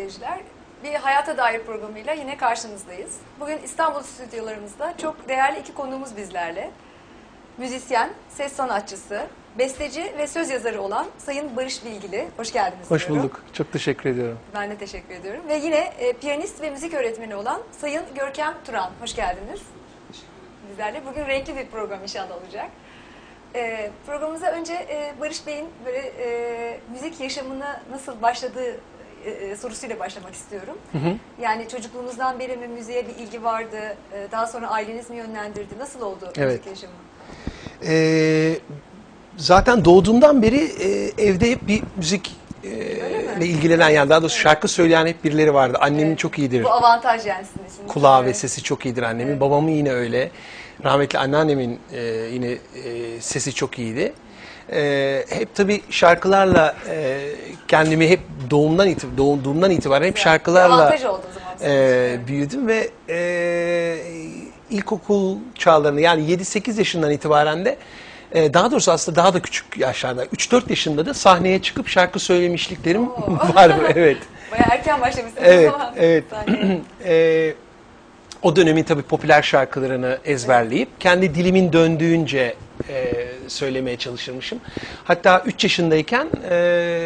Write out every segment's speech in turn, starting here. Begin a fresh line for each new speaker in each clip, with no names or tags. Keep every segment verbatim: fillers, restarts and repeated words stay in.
seyirciler. Bir hayata dair programıyla yine karşınızdayız. Bugün İstanbul stüdyolarımızda çok değerli iki konuğumuz bizlerle. Müzisyen, ses sanatçısı, besteci ve söz yazarı olan Sayın Barış Bilgili. Hoş geldiniz.
Hoş
diyorum.
bulduk. Çok teşekkür ediyorum.
Ben de teşekkür ediyorum. Ve yine e, piyanist ve müzik öğretmeni olan Sayın Görkem Turan. Hoş geldiniz. Bizlerle. Bugün renkli bir program inşallah olacak. E, programımıza önce e, Barış Bey'in böyle e, müzik yaşamına nasıl başladığı e, sorusuyla başlamak istiyorum.
Hı hı.
Yani çocukluğunuzdan beri mi müziğe bir ilgi vardı? E, daha sonra aileniz mi yönlendirdi? Nasıl oldu
Evet.
müzik yaşamı?
Ee, zaten doğduğumdan beri e, evde hep bir müzik e, ile ilgilenen, yani daha doğrusu şarkı söyleyen hep birileri vardı. Annemin
Evet.
çok iyidir.
Bu avantaj yani sizin için.
Kulağı
Evet.
ve sesi çok iyidir annemin.
Evet.
Babamın yine öyle. Rahmetli anneannemin e, yine e, sesi çok iyiydi. E, hep tabii şarkılarla e, kendimi hep doğumdan itibaren, doğduğumdan itibaren hep
Güzel.
şarkılarla
Bir avantaj oldu o zaman sizin için.
e,
Evet.
büyüdüm ve e, ilkokul çağlarını, yani yedi sekiz yaşından itibaren de e, daha doğrusu aslında daha da küçük yaşlarda, üç dört yaşında da sahneye çıkıp şarkı söylemişliklerim
Oo.
var. Evet.
Bayağı erken başlamışsınız
Evet,
o zaman.
evet.
Sahneye.
e, o dönemin tabii popüler şarkılarını ezberleyip kendi dilimin döndüğünce e, söylemeye çalışırmışım. Hatta üç yaşındayken e,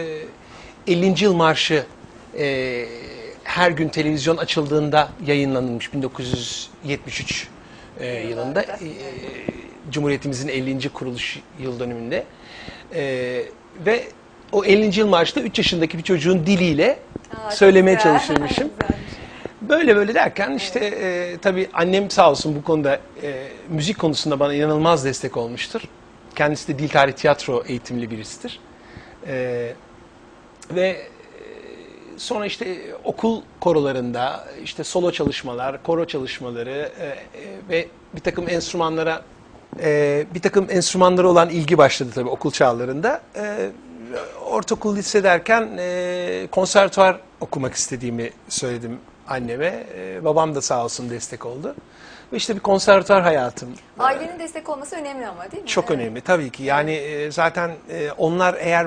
ellinci yıl marşı e, her gün televizyon açıldığında yayınlanmış bin dokuz yüz yetmiş üç e, yılında. E, Cumhuriyetimizin ellinci kuruluş yıl dönümünde. E, ve o ellinci yıl marşta üç yaşındaki bir çocuğun diliyle
Aa,
söylemeye
güzel.
çalışırmışım.
Güzelmiş.
Böyle böyle derken işte e, tabii annem sağ olsun bu konuda e, müzik konusunda bana inanılmaz destek olmuştur. Kendisi de dil tarih tiyatro eğitimli birisidir. E, ve e, sonra işte okul korolarında işte solo çalışmalar, koro çalışmaları e, e, ve bir takım enstrümanlara e, bir takım enstrümanlara olan ilgi başladı tabii okul çağlarında. E, ortaokul, lise derken e, konservatuvar okumak istediğimi söyledim anneme. E, babam da sağ olsun destek oldu. Ve işte bir konservatuvar hayatım.
Ailenin destek olması önemli ama değil mi?
Çok
Evet.
önemli tabii ki. Yani e, zaten e, onlar eğer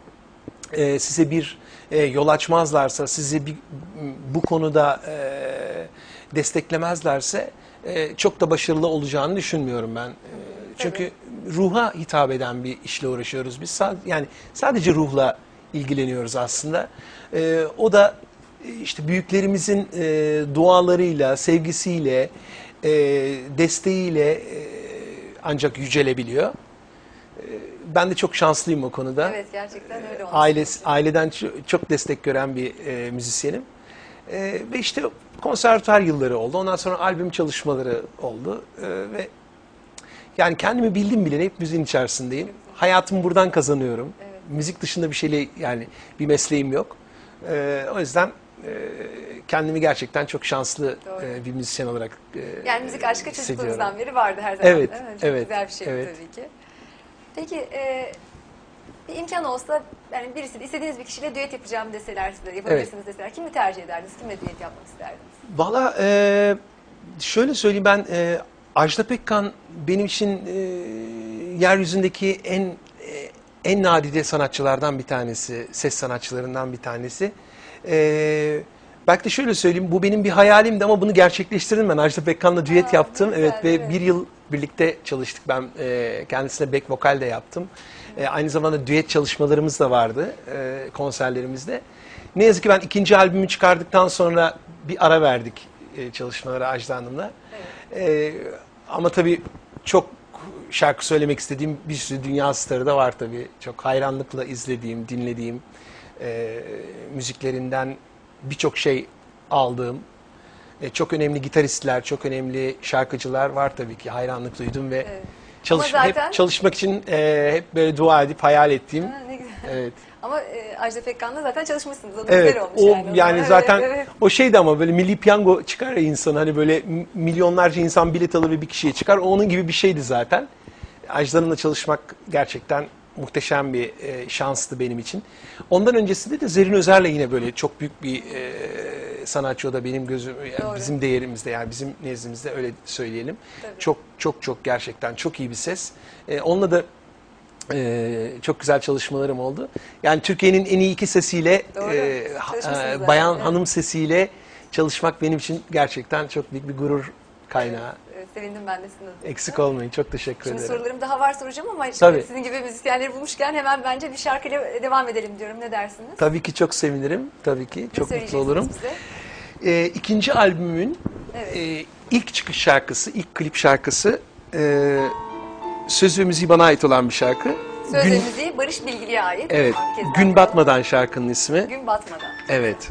e, size bir e, yol açmazlarsa, sizi bir, bu konuda e, desteklemezlerse e, çok da başarılı olacağını düşünmüyorum ben. E, çünkü ruha hitap eden bir işle uğraşıyoruz biz. Sa- yani sadece ruhla ilgileniyoruz aslında. E, o da işte büyüklerimizin e, dualarıyla, sevgisiyle, e, desteğiyle e, ancak yücelebiliyor. E, ben de çok şanslıyım o konuda.
Evet, gerçekten öyle olmuş.
Ailesi, aileden ço- çok destek gören bir e, müzisyenim. E, ve işte konservatuar yılları oldu. Ondan sonra albüm çalışmaları oldu. E, ve yani kendimi bildim bileli hep müziğin içerisindeyim. Hayatımı buradan kazanıyorum.
Evet.
Müzik dışında bir şeyle, yani bir mesleğim yok. E, o yüzden e, kendimi gerçekten çok şanslı
Doğru.
e, bir müzisyen olarak e,
Yani müzik aşkı
hissediyorum.
çocukluğunuzdan beri vardı her zaman.
Evet,
değil mi? Çok
evet,
güzel bir şey bu
evet.
tabii ki. Peki e, bir imkan olsa, yani birisi istediğiniz bir kişiyle düet yapacağım deseler size, yapabilirsiniz deseler, kimi tercih ederdiniz? Kimle düet yapmak isterdiniz?
Valla e, şöyle söyleyeyim, ben e, Ajda Pekkan benim için e, yeryüzündeki en e, en nadide sanatçılardan bir tanesi, ses sanatçılarından bir tanesi. E, belki de şöyle söyleyeyim, bu benim bir hayalimdi ama bunu gerçekleştirdim ben. Ajda Pekkan'la düet
Aa,
yaptım,
güzel,
evet, ve
evet.
bir yıl birlikte çalıştık. Ben e, kendisine back vokal de yaptım. E, aynı zamanda düet çalışmalarımız da vardı e, konserlerimizde. Ne yazık ki ben ikinci albümü çıkardıktan sonra bir ara verdik e, çalışmalara Ajda Hanım'la.
Evet.
E, ama tabii çok şarkı söylemek istediğim bir sürü dünya starı da var tabii. Çok hayranlıkla izlediğim, dinlediğim, e, müziklerinden birçok şey aldığım, e, çok önemli gitaristler, çok önemli şarkıcılar var tabii ki. Hayranlık duydum ve
Evet.
çalış,
Ama zaten-
hep çalışmak için e, hep böyle dua edip hayal ettiğim.
Ha, ne güzel.
Evet.
Ama e, Ajda Pekkan'la zaten çalışmışsınız. O da
Evet,
güzel olmuş
o
yani.
yani
Evet,
zaten
evet.
o şeydi, ama böyle milli piyango çıkar ya insan, hani böyle m- milyonlarca insan bilet alır ve bir kişiye çıkar. Onun gibi bir şeydi zaten. Ajda'nınla çalışmak gerçekten muhteşem bir e, şanstı benim için. Ondan öncesinde de Zerrin Özer'le yine böyle çok büyük bir e, sanatçı, o da benim gözüm, yani
Doğru.
bizim değerimizde, yani bizim nezdimizde öyle söyleyelim.
Tabii.
Çok çok çok gerçekten çok iyi bir ses. E, onunla da Ee, çok güzel çalışmalarım oldu. Yani Türkiye'nin en iyi iki sesiyle,
Doğru.
e,
Çalışmışsınız
e,
zaten,
bayan
evet.
hanım sesiyle çalışmak benim için gerçekten çok büyük bir gurur kaynağı.
Evet, sevindim ben de sizin adınıza.
Eksik olmayın. Çok teşekkür
Şimdi
ederim.
sorularım daha var soracağım ama
Tabii.
sizin gibi müzisyenleri bulmuşken hemen bence bir şarkıyla devam edelim diyorum. Ne dersiniz?
Tabii ki çok sevinirim. Tabii ki.
Ne
Çok mutlu
söyleyeceksiniz
olurum.
bize?
Ee, ikinci albümün
Evet.
e, ilk çıkış şarkısı, ilk klip şarkısı, e, söz ve müziği bana ait olan bir şarkı.
Söz
Gün-
ve müziği Barış Bilgili'ye ait.
Evet.
Bir kez daha
Gün
dinleyelim.
Batmadan şarkının ismi.
Gün batmadan.
Evet.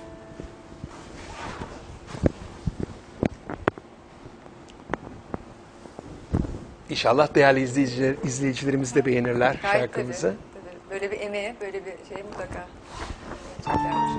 İnşallah değerli izleyiciler, izleyicilerimiz de beğenirler
Gayet
şarkımızı.
tabii, tabii. Böyle bir emeğe, böyle bir şey mutlaka. Çok güzelmiş.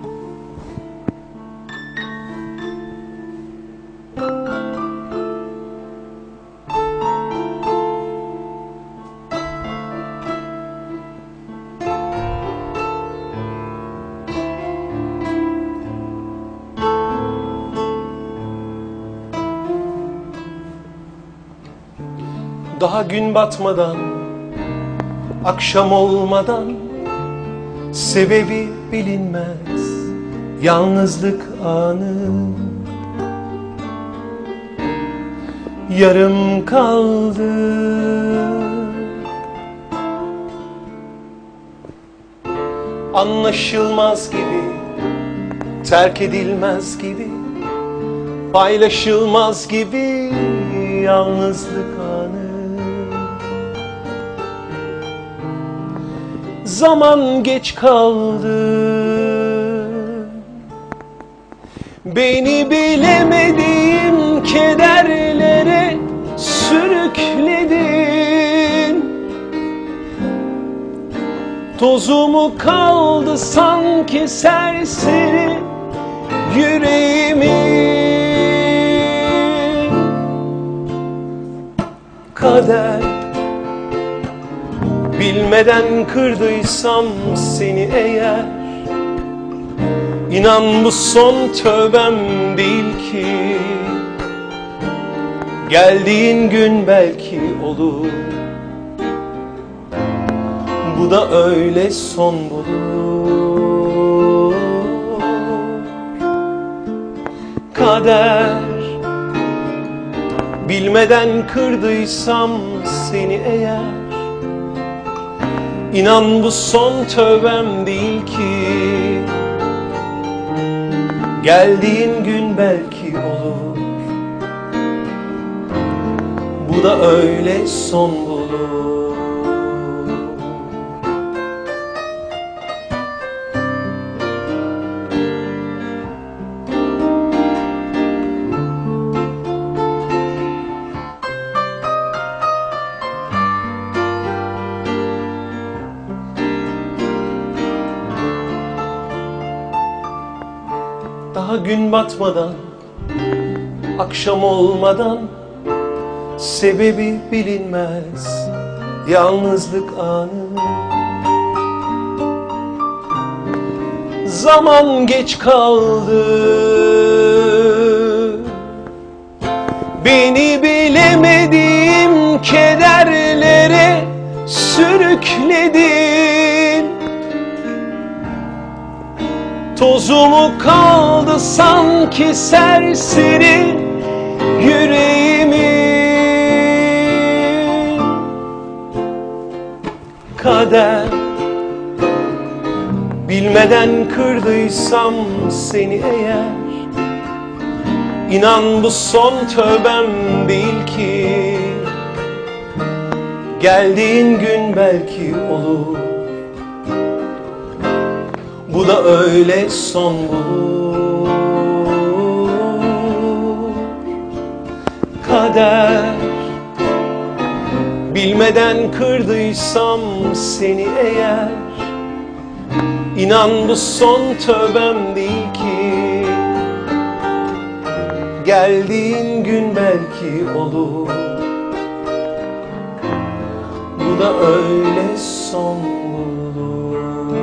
Daha gün batmadan, akşam olmadan, sebebi bilinmez yalnızlık anı. Yarım kaldı. Anlaşılmaz gibi, terk edilmez gibi, paylaşılmaz gibi yalnızlık anı. Zaman geç kaldı. Beni bilemediğim kederlere sürükledin. Tozumu kaldı sanki serseri yüreğimin. Kader, bilmeden kırdıysam seni eğer, İnan bu son tövbem değil ki. Geldiğin gün belki olur, bu da öyle son bulur. Kader, bilmeden kırdıysam seni eğer, İnan bu son tövbem değil ki. Geldiğin gün belki olur, bu da öyle son bulur. Daha gün batmadan, akşam olmadan, sebebi bilinmez yalnızlık anı. Zaman geç kaldı. Beni bilemediğim kederlere sürükledin. Tozumu kaldı sanki serseri yüreğimin. Kader, bilmeden kırdıysam seni eğer, İnan bu son tövbem değil ki. Geldiğin gün belki olur, bu da öyle son bulur. Kader, bilmeden kırdıysam seni eğer, İnan bu son tövbem değil ki. Geldiğin gün belki olur, bu da öyle son bulur.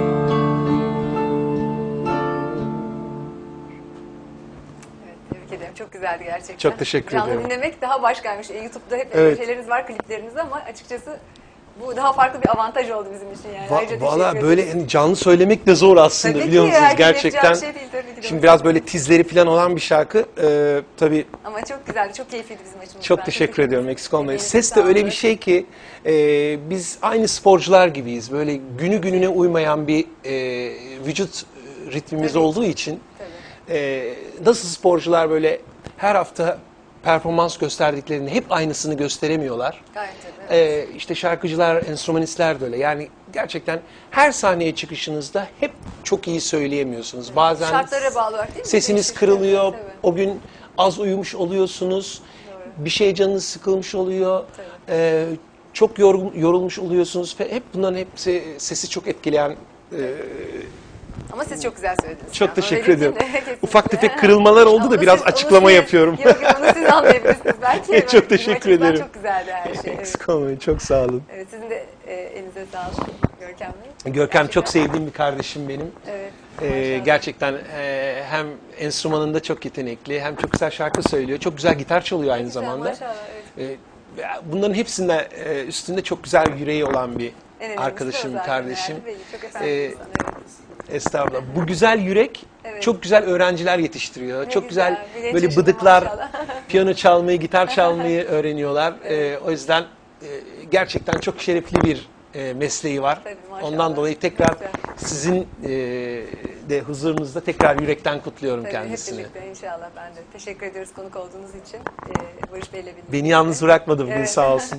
Evet, tebrik ederim. Çok güzeldi gerçekten.
Çok teşekkür
Canlı
ederim.
dinlemek daha başkaymış. E, YouTube'da hep
Evet.
şeyleriniz var, klipleriniz ama açıkçası Bu daha farklı bir avantaj oldu bizim için yani.
Va
Ayrıca teşekkür
Valla
ederim.
böyle yani canlı söylemek de zor aslında,
Tabii
biliyor
ki,
musunuz?
herkesin
Gerçekten.
yapacağı bir şey değil, tabii ki de.
Şimdi biraz böyle tizleri falan olan bir şarkı. Ee, tabii
Ama çok güzeldi, çok keyifliydi bizim açımızdan.
çok teşekkür ediyorum, eksik olmayın.
Emeğinize
Ses de öyle
sağlık.
bir şey ki e, biz aynı sporcular gibiyiz. Böyle günü gününe uymayan bir e, vücut ritmimiz
Tabii.
olduğu için
Tabii.
e, nasıl sporcular böyle her hafta performans gösterdiklerini hep aynısını gösteremiyorlar.
Gayet tabii. Evet.
Ee, işte şarkıcılar, enstrümanistler de öyle. Yani gerçekten her sahneye çıkışınızda hep çok iyi söyleyemiyorsunuz. Bazen
Şartlara bağlı olarak değil mi?
sesiniz
Değişik.
kırılıyor.
Tabii.
O gün az uyumuş oluyorsunuz.
Doğru.
Bir şeye canınız sıkılmış oluyor.
Tabii.
Ee, çok yorgun, yorulmuş oluyorsunuz. Hep bunların hepsi sesi çok etkileyen. e,
Ama siz çok güzel söylediniz.
Çok
yani.
teşekkür
Öyle
ediyorum.
değil mi? Kesinlikle.
Ufak tefek kırılmalar oldu da
Onu
biraz
siz- onu
açıklama
siz-
yapıyorum.
Yok yok, onu siz anlayabilirsiniz belki.
Çok
Ben-
teşekkür
bizim açımızdan
ederim.
Çok güzeldi her şey. Evet.
Eksik olmayın, çok sağ olun.
Evet, sizin de e, elinize sağlık Görkem Bey.
Görkem çok
Gerçekten.
sevdiğim bir kardeşim benim.
Evet.
Ee,
maşallah.
gerçekten e, hem enstrümanında çok yetenekli, hem çok güzel şarkı söylüyor, çok güzel gitar çalıyor aynı
Güzel,
zamanda.
maşallah, evet.
Ee, bunların hepsinde e, üstünde çok güzel yüreği olan bir
En önemlisi
arkadaşım,
o zaten
kardeşim.
yani. Belli, çok efendi
Ee,
bir insan, evet.
Estağfurullah. Bu güzel yürek
Evet.
çok güzel öğrenciler yetiştiriyor.
Ne
çok güzel,
güzel, bilinç
böyle
yaşında
bıdıklar
maşallah.
piyano çalmayı, gitar çalmayı öğreniyorlar.
Evet.
Ee, o yüzden e, gerçekten çok şerefli bir e, mesleği var.
Tabii, maşallah.
Ondan dolayı tekrar
Güzel.
sizin e, de huzurunuzda tekrar yürekten kutluyorum
Tabii,
kendisini.
hep birlikte inşallah, ben de. Teşekkür ediyoruz konuk olduğunuz için. Ee, Barış Bey'le birlikte.
Beni yalnız bırakmadı bugün,
Evet.
sağ olsun.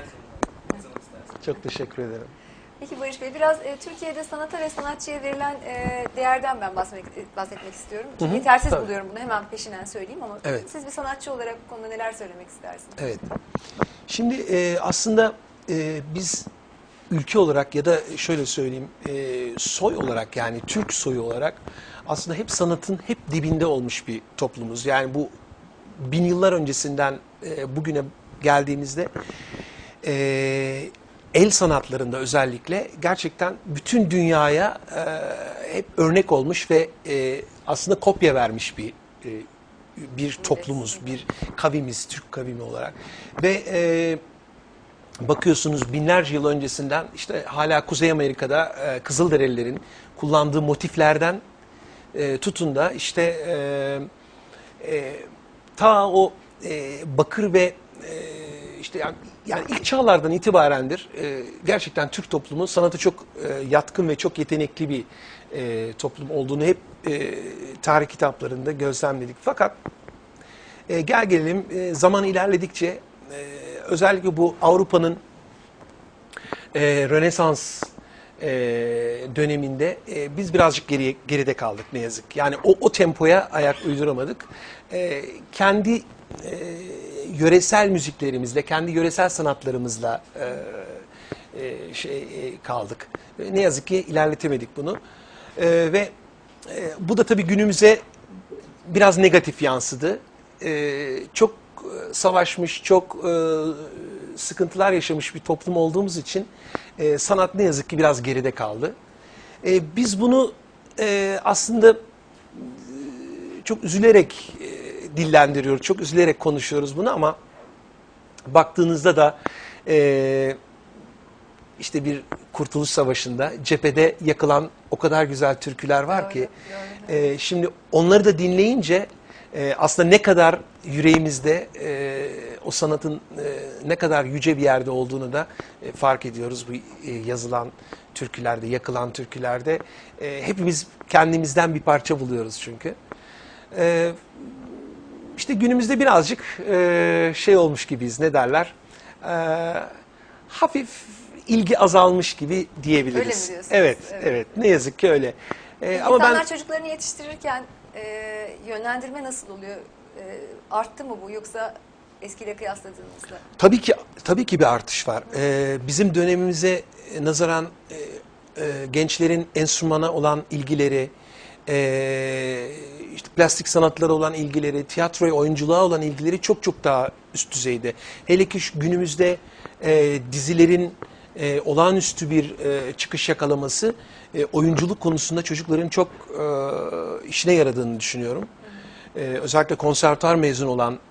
Çok teşekkür ederim.
Peki Barış Bey, biraz e, Türkiye'de sanata ve sanatçıya verilen e, değerden ben bahsetmek, bahsetmek istiyorum.
Hı hı,
Yetersiz
tabii.
buluyorum bunu, hemen peşinden söyleyeyim ama
Evet.
siz bir sanatçı olarak bu konuda neler söylemek istersiniz?
Evet. Şimdi e, aslında e, biz ülke olarak ya da şöyle söyleyeyim e, soy olarak, yani Türk soyu olarak aslında hep sanatın hep dibinde olmuş bir toplumuz. Yani bu bin yıllar öncesinden e, bugüne geldiğimizde e, el sanatlarında özellikle gerçekten bütün dünyaya e, hep örnek olmuş ve e, aslında kopya vermiş bir e, bir toplumuz, bir kavimiz, Türk kavimi olarak. Ve e, bakıyorsunuz binlerce yıl öncesinden işte hala Kuzey Amerika'da e, Kızılderililerin kullandığı motiflerden e, tutun da işte e, e, ta o e, bakır ve e, işte yani, yani ilk çağlardan itibarendir e, gerçekten Türk toplumu sanata çok e, yatkın ve çok yetenekli bir e, toplum olduğunu hep e, tarih kitaplarında gözlemledik. Fakat e, gel gelelim e, zaman ilerledikçe e, özellikle bu Avrupa'nın e, Rönesans e, döneminde e, biz birazcık geriye, geride kaldık ne yazık ki. Yani o, o tempoya ayak uyduramadık. E, kendi e, yöresel müziklerimizle, kendi yöresel sanatlarımızla e, e, şey e, kaldık. E, ne yazık ki ilerletemedik bunu. E, ve e, bu da tabii günümüze biraz negatif yansıdı. E, çok e, savaşmış, çok e, sıkıntılar yaşamış bir toplum olduğumuz için e, sanat ne yazık ki biraz geride kaldı. E, biz bunu e, aslında e, çok üzülerek e, dillendiriyoruz, çok üzülerek konuşuyoruz bunu ama baktığınızda da e, işte bir Kurtuluş Savaşı'nda cephede yakılan o kadar güzel türküler var
Doğru,
ki
doğru.
e, şimdi onları da dinleyince e, aslında ne kadar yüreğimizde e, o sanatın e, ne kadar yüce bir yerde olduğunu da e, fark ediyoruz bu e, yazılan türkülerde, yakılan türkülerde. E, hepimiz kendimizden bir parça buluyoruz çünkü. E, işte günümüzde birazcık e, şey olmuş gibiyiz, ne derler? E, hafif ilgi azalmış gibi diyebiliriz.
Öyle mi diyorsunuz?
Evet, evet,
Evet.
Ne yazık ki öyle. E,
Peki
ama
insanlar
ben
çocuklarını yetiştirirken e, yönlendirme nasıl oluyor? E, arttı mı bu, yoksa eskiyle kıyasladığınızda?
tabii ki tabii ki bir artış var. E, bizim dönemimize nazaran e, e, gençlerin enstrümana olan ilgileri, e, işte plastik sanatlara olan ilgileri, tiyatroya, oyunculuğa olan ilgileri çok çok daha üst düzeyde. Hele ki şu günümüzde e, dizilerin e, olağanüstü bir e, çıkış yakalaması e, oyunculuk konusunda çocukların çok e, işine yaradığını düşünüyorum. E, özellikle konservatuar mezun olan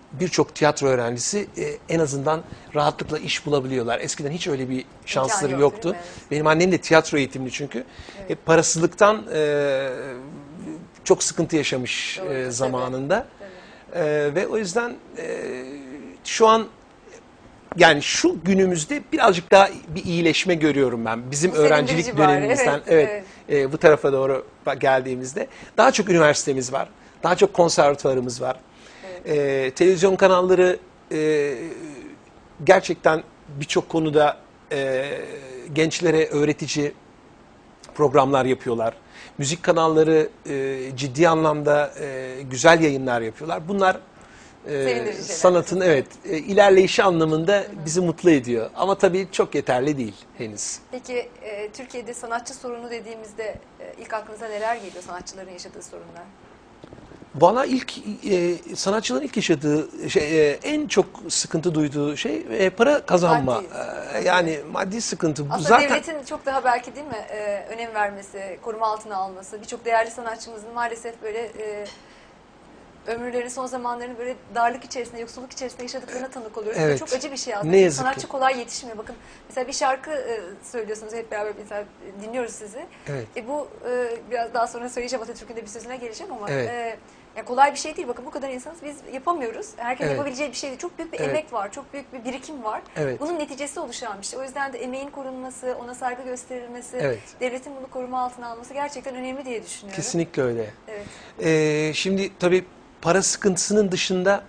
birçok tiyatro öğrencisi e, en azından rahatlıkla iş bulabiliyorlar. Eskiden hiç öyle bir şansları
İmkanı
yoktu.
yoktu, değil mi?
Benim annem de tiyatro eğitimli çünkü.
Evet.
Hep parasızlıktan e, çok sıkıntı yaşamış
Doğru,
e,
tabii.
zamanında.
Tabii.
E, ve o yüzden e, şu an yani şu günümüzde birazcık daha bir iyileşme görüyorum ben. Bizim
Bu
öğrencilik
sevindirici bari,
dönemimizden
evet,
evet, e, bu tarafa doğru geldiğimizde daha çok üniversitemiz var. Daha çok konservatuvarımız var.
Evet.
E, televizyon kanalları e, gerçekten birçok konuda e, gençlere öğretici programlar yapıyorlar. Müzik kanalları e, ciddi anlamda e, güzel yayınlar yapıyorlar. Bunlar e,
Sevindirici şeyler.
sanatın evet e, ilerleyişi anlamında bizi mutlu ediyor. Ama tabii çok yeterli değil henüz.
Peki e, Türkiye'de sanatçı sorunu dediğimizde e, ilk aklınıza neler geliyor, sanatçıların yaşadığı sorunlar?
Bana ilk e, sanatçıların ilk yaşadığı şey, e, en çok sıkıntı duyduğu şey e, para kazanma.
Maddi
E, yani maddi sıkıntı. Bu
Aslında
zaten
devletin çok daha belki değil mi e, önem vermesi, koruma altına alması, birçok değerli sanatçımızın maalesef böyle e, ömürlerini, son zamanlarını böyle darlık içerisinde, yoksulluk içerisinde yaşadıklarına tanık oluyoruz.
Evet.
Bu çok acı bir şey aslında.
Ne yazık
Sanatçı
ki.
kolay yetişmiyor. Bakın mesela bir şarkı e, söylüyorsunuz hep beraber, mesela dinliyoruz sizi.
Evet.
E, bu e, biraz daha sonra söyleyeceğim, Atatürk'ün de bir sözüne geleceğim ama
Evet.
e, yani kolay bir şey değil. Bakın bu kadar insanız, biz yapamıyoruz. Herkes
Evet.
yapabileceği bir şey değil. Çok büyük bir
Evet.
emek var, çok büyük bir birikim var.
Evet.
Bunun neticesi oluşan bir şey. O yüzden de emeğin korunması, ona saygı gösterilmesi,
Evet.
devletin bunu koruma altına alması gerçekten önemli diye düşünüyorum.
kesinlikle öyle.
Evet.
E, şimdi tabii para sıkıntısının dışında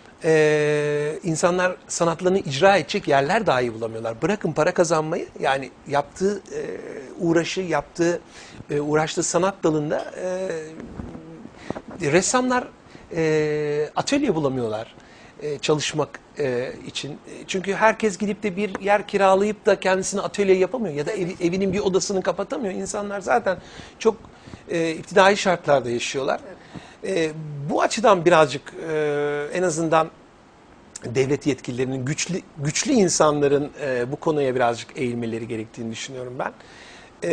e, insanlar sanatlarını icra edecek yerler dahi bulamıyorlar. Bırakın para kazanmayı, yani yaptığı e, uğraşı, yaptığı e, uğraştığı sanat dalında e, ressamlar e, atölye bulamıyorlar e, çalışmak e, için. E, Çünkü herkes gidip de bir yer kiralayıp da kendisine atölye yapamıyor ya da evi- evinin bir odasını kapatamıyor. İnsanlar zaten çok e, iptidai şartlarda yaşıyorlar. E, bu açıdan birazcık e, en azından devlet yetkililerinin, güçlü güçlü insanların e, bu konuya birazcık eğilmeleri gerektiğini düşünüyorum ben. E,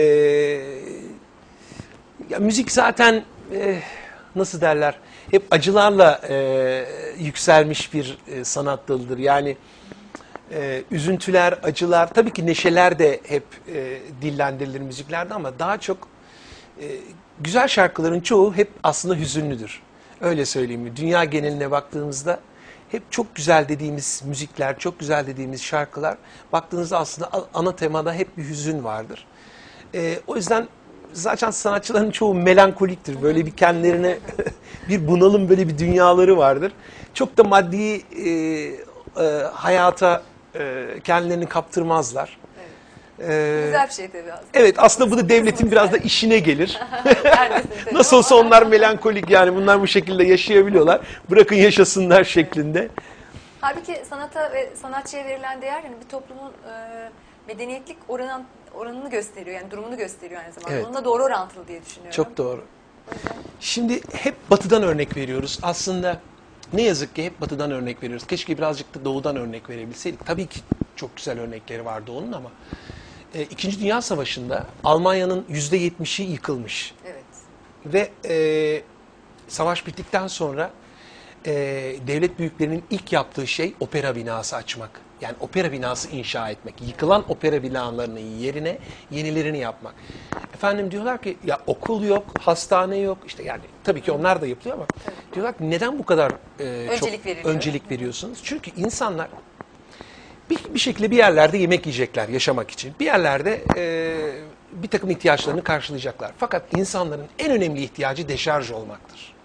ya müzik zaten e, nasıl derler, hep acılarla e, yükselmiş bir e, sanat dalıdır. Yani e, üzüntüler, acılar, tabii ki neşeler de hep e, dillendirilir müziklerde ama daha çok e, güzel şarkıların çoğu hep aslında hüzünlüdür. Öyle söyleyeyim mi? Dünya geneline baktığımızda hep çok güzel dediğimiz müzikler, çok güzel dediğimiz şarkılar, baktığınızda aslında ana temada hep bir hüzün vardır. E, o yüzden zaten sanatçıların çoğu melankoliktir. Böyle bir kendilerine bir bunalım, böyle bir dünyaları vardır. Çok da maddi e, e, hayata e, kendilerini kaptırmazlar. E,
Güzel bir şey tabii aslında.
evet, aslında bu da devletin biraz da işine gelir.
Vermesin tabii
Nasıl
ama-
olsa onlar melankolik, yani bunlar bu şekilde yaşayabiliyorlar. Bırakın yaşasınlar şeklinde.
Halbuki sanata ve sanatçıya verilen değer yani bir toplumun e, medeniyetlik oranın, oranını gösteriyor. Yani durumunu gösteriyor aynı zamanda.
Evet.
Onunla doğru orantılı diye düşünüyorum.
Çok doğru. Şimdi hep batıdan örnek veriyoruz. Aslında ne yazık ki hep batıdan örnek veriyoruz. Keşke birazcık da doğudan örnek verebilseydik. Tabii ki çok güzel örnekleri vardı onun ama e, İkinci Dünya Savaşı'nda Almanya'nın yüzde yetmişi yıkılmış.
Evet.
Ve e, savaş bittikten sonra e, devlet büyüklerinin ilk yaptığı şey opera binası açmak. Yani opera binası inşa etmek. Yıkılan opera binalarının yerine yenilerini yapmak. Efendim diyorlar ki ya okul yok, hastane yok. İşte yani tabii ki onlar da yapılıyor ama diyorlar ki neden bu kadar e,
Öncelik
çok
veriliyor.
öncelik veriyorsunuz? Çünkü insanlar bir, bir şekilde bir yerlerde yemek yiyecekler yaşamak için. Bir yerlerde e, bir takım ihtiyaçlarını karşılayacaklar. Fakat insanların en önemli ihtiyacı deşarj olmaktır.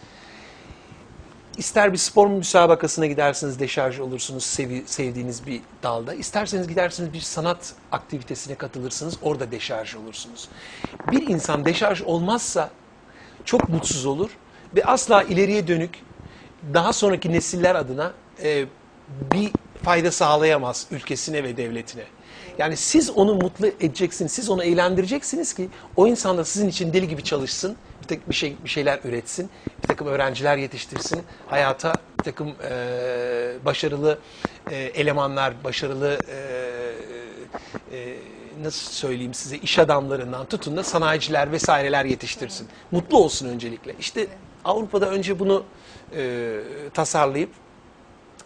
İster bir spor müsabakasına gidersiniz, deşarj olursunuz sevi, sevdiğiniz bir dalda. İsterseniz gidersiniz bir sanat aktivitesine katılırsınız, orada deşarj olursunuz. Bir insan deşarj olmazsa çok mutsuz olur ve asla ileriye dönük daha sonraki nesiller adına e, bir fayda sağlayamaz ülkesine ve devletine. Yani siz onu mutlu edeceksiniz, siz onu eğlendireceksiniz ki o insan da sizin için deli gibi çalışsın, bir, tek, bir, şey, bir şeyler üretsin, bir takım öğrenciler yetiştirsin, hayata bir takım e, başarılı e, elemanlar, başarılı e, e, nasıl söyleyeyim size, iş adamlarından tutun da sanayiciler vesaireler yetiştirsin. Mutlu olsun öncelikle. İşte Avrupa'da önce bunu e, tasarlayıp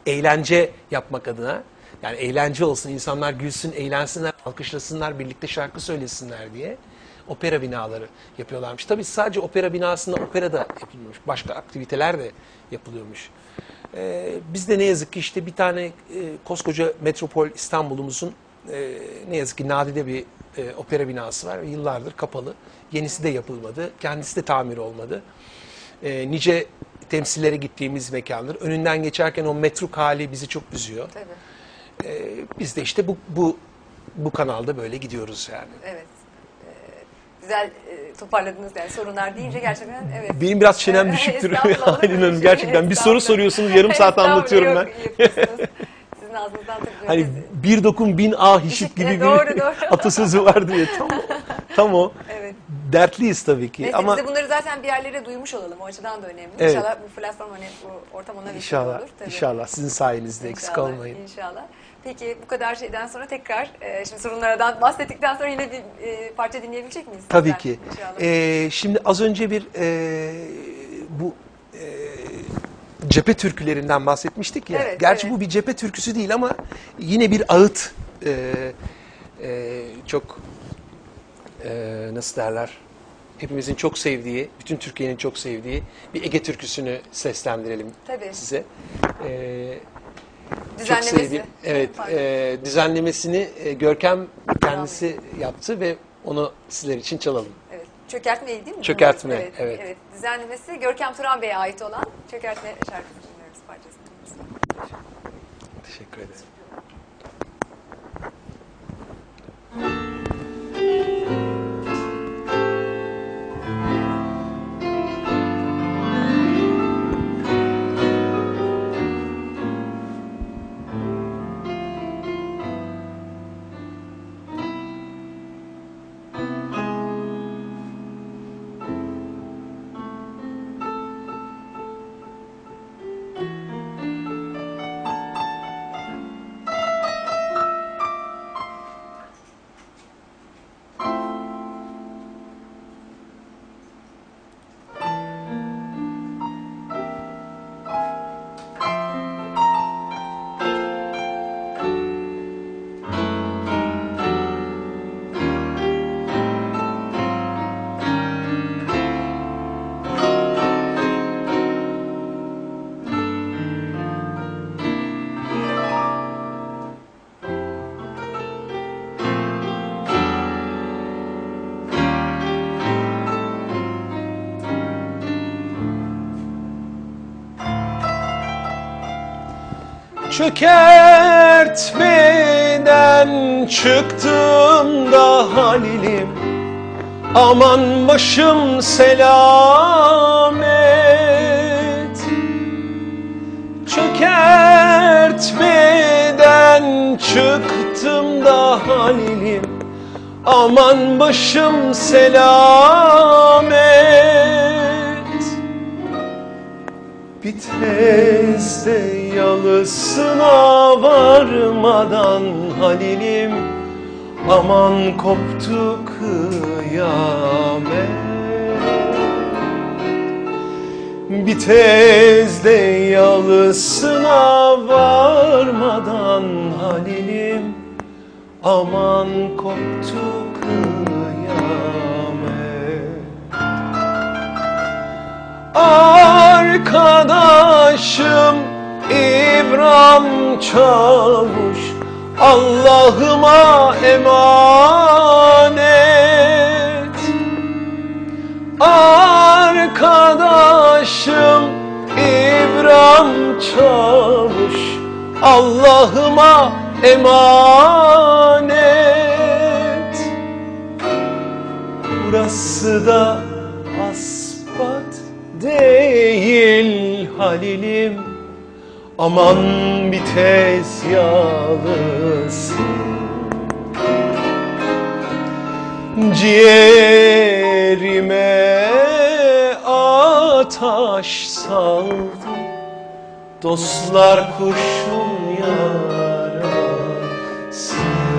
eğlence yapmak adına, yani eğlence olsun, insanlar gülsün, eğlensinler, alkışlasınlar, birlikte şarkı söylesinler diye opera binaları yapıyorlarmış. Tabii sadece opera binasında opera da yapılmış, başka aktiviteler de yapılıyormuş. Ee, biz de ne yazık ki işte bir tane e, koskoca metropol İstanbul'umuzun e, ne yazık ki nadide bir e, opera binası var. Yıllardır kapalı. Yenisi de yapılmadı. Kendisi de tamir olmadı. E, nice temsillere gittiğimiz mekandır. Önünden geçerken o metruk hali bizi çok üzüyor.
Tabii.
E, biz de işte bu, bu, bu kanalda böyle gidiyoruz yani.
Evet. Ee, güzel e, toparladınız yani sorunlar deyince gerçekten evet.
Benim biraz çenem düşüktür.
Estağfurullah,
Aylin Hanım
şey-
gerçekten bir soru
estağfurullah.
soruyorsunuz, yarım saat
Estağfurullah,
anlatıyorum ben.
yok, yapıyorsunuz. Sizin ağzınızdan tabii
Hani
böyle-
bir dokun bin ah işit
İşit,
gibi
e,
bir
doğru, doğru.
atasözü var diye. Tam o. Tam o.
Evet.
Dertliyiz tabii ki.
Neyse
ama
biz de bunları zaten bir yerlere duymuş olalım. O açıdan da önemli.
Evet.
İnşallah bu platform hani bu ortam ona vesile
inşallah,
olur. Tabii.
inşallah sizin sayenizde eksik
İnşallah,
olmayın.
İnşallah. Peki bu kadar şeyden sonra tekrar e, şimdi sorunlardan bahsettikten sonra yine bir e, parça dinleyebilecek miyiz?
Tabii
sizden?
ki.
İnşallah.
Ee, şimdi az önce bir e, bu e, cephe türkülerinden bahsetmiştik ya.
Evet,
Gerçi
evet.
bu bir cephe türküsü değil ama yine bir ağıt e, e, çok e, nasıl derler? Hepimizin çok sevdiği, bütün Türkiye'nin çok sevdiği bir Ege türküsünü seslendirelim
Tabii.
size. Ee, çok
Düzenlemesi.
sevdiğim, evet,
Pardon.
e, düzenlemesini e, Görkem kendisi yaptı ve onu sizler için çalalım.
Evet. Çökertme değil mi?
Çökertme,
Evet,
evet.
evet. Düzenlemesi Görkem Turan Bey'e ait olan Çökertme şarkısını dinliyoruz parçasını.
Teşekkür ederim. Çökertmeden çıktım da Halil'im, aman başım selamet. Çökertmeden çıktım da Halil'im, aman başım selamet. Bir tezde yalısına varmadan Halil'im, aman koptu kıyamet. Bir tezde yalısına varmadan Halil'im, aman koptu kıyamet. Arkadaşım İbrahim Çavuş, Allah'ıma emanet. Arkadaşım İbrahim Çavuş, Allah'ıma emanet. Burası da aspat değil Halil'im, aman bir tez yalısı. Ciğerime ataş saldı, dostlar kurşun yarası.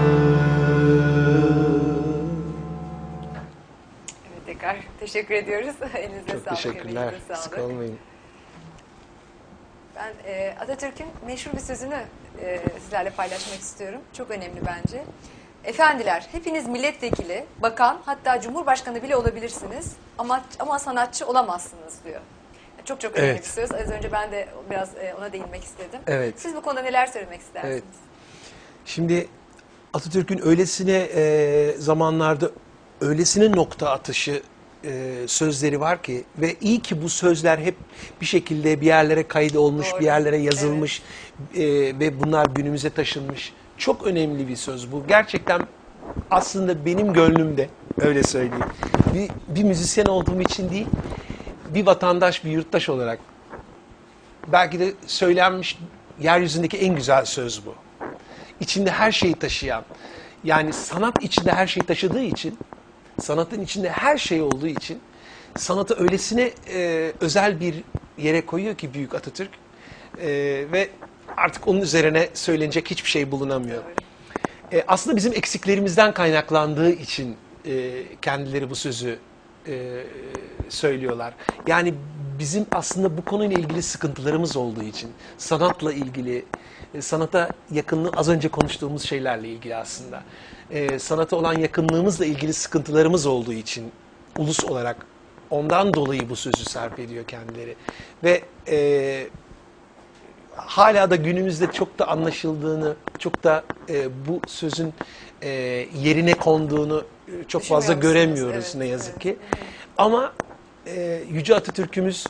Evet, tekrar teşekkür ediyoruz. Elinize
Çok
sağlık.
teşekkürler.
emeğinize
Sık
sağlık.
olmayın.
Ben e, Atatürk'ün meşhur bir sözünü e, sizlerle paylaşmak istiyorum. Çok önemli bence. Efendiler, hepiniz milletvekili, bakan, hatta cumhurbaşkanı bile olabilirsiniz ama ama sanatçı olamazsınız diyor. Çok çok önemli
Evet.
bir söz. Az önce ben de biraz e, ona değinmek istedim.
Evet.
Siz bu konuda neler söylemek istersiniz?
Evet. Şimdi Atatürk'ün öylesine e, zamanlarda öylesine nokta atışı e, sözleri var ki ve iyi ki bu sözler hep bir şekilde bir yerlere kaydı olmuş,
Doğru.
bir yerlere yazılmış e, ve bunlar günümüze taşınmış. Çok önemli bir söz bu. Gerçekten aslında benim gönlümde, öyle söyleyeyim, bir, bir müzisyen olduğum için değil, bir vatandaş, bir yurttaş olarak belki de söylenmiş yeryüzündeki en güzel söz bu. İçinde her şeyi taşıyan, yani sanat içinde her şeyi taşıdığı için, sanatın içinde her şey olduğu için, sanatı öylesine e, özel bir yere koyuyor ki Büyük Atatürk e, ve artık onun üzerine söylenecek hiçbir şey bulunamıyor. E, aslında bizim eksiklerimizden kaynaklandığı için e, kendileri bu sözü e, söylüyorlar. Yani bizim aslında bu konuyla ilgili sıkıntılarımız olduğu için, sanatla ilgili, e, sanata yakınlığı az önce konuştuğumuz şeylerle ilgili aslında, e, sanata olan yakınlığımızla ilgili sıkıntılarımız olduğu için ulus olarak ondan dolayı bu sözü sarf ediyor kendileri. Ve e, hala da günümüzde çok da anlaşıldığını, çok da e, bu sözün e, yerine konduğunu e, çok fazla
Düşünmüyor musunuz?
göremiyoruz
Evet,
ne yazık
evet.
ki. Ama e, Yüce Atatürk'ümüz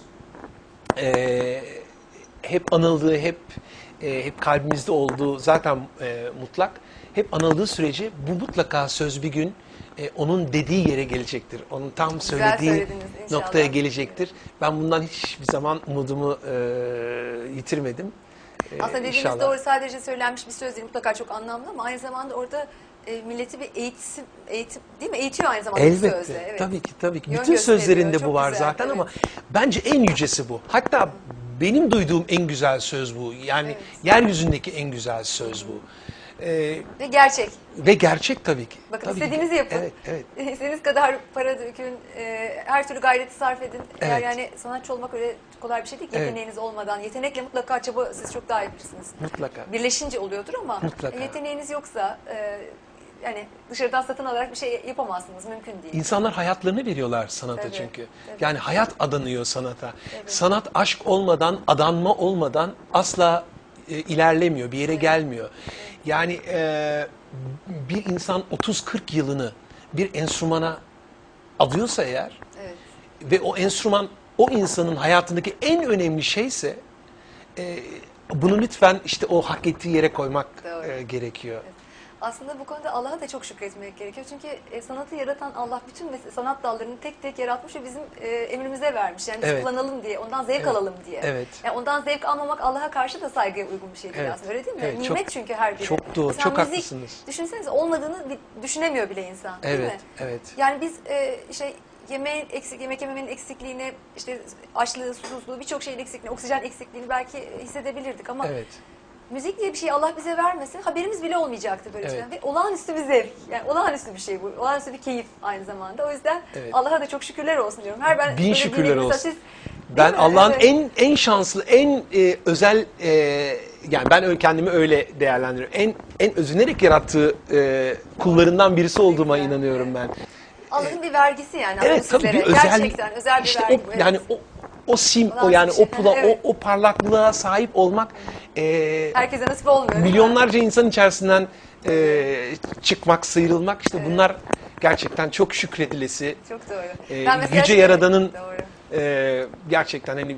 e, hep anıldığı, hep e, hep kalbimizde olduğu zaten e, mutlak. Hep anıldığı sürece bu mutlaka söz bir gün e, onun dediği yere gelecektir. Onun tam söylediği
söylediniz, inşallah.
noktaya gelecektir. Ben bundan hiçbir zaman umudumu e, yitirmedim. E,
Aslında dediğiniz
inşallah.
doğru, sadece söylenmiş bir söz değil, mutlaka çok anlamlı ama aynı zamanda orada e, milleti bir eğitim, eğitim değil mi? Eğitiyor aynı zamanda bu
Elbette.
sözle. Evet.
Tabii ki, tabii ki.
Yön
Bütün
gösteriyor,
sözlerinde bu
çok
var
güzel,
zaten
evet.
ama bence en yücesi bu. Hatta benim duyduğum en güzel söz bu. Yani
Evet.
yeryüzündeki en güzel söz bu. E,
Ve gerçek.
ve gerçek tabii ki.
Bakın
Tabii ki.
istediğinizi yapın.
Evet, evet.
İstediğiniz kadar para dökün, e, her türlü gayreti sarf edin. Eğer
Evet.
yani sanatçı olmak öyle kolay bir şey değil.
Evet.
Yeteneğiniz olmadan, yetenekle mutlaka çaba, siz çok daha iyi bilirsiniz.
Mutlaka.
Birleşince oluyordur ama
Mutlaka.
yeteneğiniz yoksa e, yani dışarıdan satın alarak bir şey yapamazsınız, mümkün değil.
İnsanlar hayatlarını veriyorlar sanata
Tabii,
çünkü.
tabii.
Yani hayat adanıyor sanata.
Evet.
Sanat aşk olmadan, adanma olmadan asla e, ilerlemiyor, bir yere gelmiyor. Yani e, bir insan otuz kırk yılını bir enstrümana adıyorsa eğer
Evet.
ve o enstrüman o insanın hayatındaki en önemli şeyse e, bunu lütfen işte o hak ettiği yere koymak
Doğru.
e, gerekiyor.
Aslında bu konuda Allah'a da çok şükretmek gerekiyor. Çünkü e, sanatı yaratan Allah bütün mes- sanat dallarını tek tek yaratmış ve bizim e, emrimize vermiş. Yani biz
Evet.
kullanalım diye, ondan zevk
Evet.
alalım diye.
Evet.
Yani ondan zevk almamak Allah'a karşı da saygıya uygun bir şey değil
Evet.
aslında, öyle değil mi?
Evet,
Nimet
çok-
çünkü her biri.
çok doğru,
Mesela
çok
müzik,
haklısınız.
düşünsenize olmadığını bir düşünemiyor bile insan, değil
Evet,
mi?
evet.
Yani biz e, işte yemeğin eksik, yemek yememenin eksikliğini, işte açlığı, susuzluğu, birçok şeyin eksikliğini, oksijen eksikliğini belki hissedebilirdik ama
Evet.
müzik diye bir şey Allah bize vermesin, haberimiz bile olmayacaktı böyle
Evet.
şeyden. Ve olağanüstü bir zevk, yani olağanüstü bir şey bu, olağanüstü bir keyif aynı zamanda. O yüzden
Evet.
Allah'a da çok şükürler olsun diyorum. Her ben
Bin
böyle
şükürler
dinlediğim- mesela
olsun.
siz-
Ben
değil mi?
Allah'ın
Evet.
en en şanslı, en e, özel e, yani ben öyle kendimi öyle değerlendiriyorum. En en özenerek yarattığı e, kullarından birisi olduğuma
Güzel,
inanıyorum ben.
Allah'ın bir vergisi yani aslında
Evet tabii
sizlere.
bir özel
Gerçekten özel bir
işte
vergi
o,
bu. Evet.
yani o o sim o
Olağanüstü
yani
bir şey.
o pula
Evet.
o, o parlaklığa sahip olmak e,
Herkese nasip olmuyor. değil mi?
milyonlarca insan içerisinden e, çıkmak, sıyrılmak işte bunlar gerçekten çok şükredilesi.
Çok doğru.
Ee,
Ben mesela
Yüce
şey-
Yaradan'ın
Doğru.
e, gerçekten hani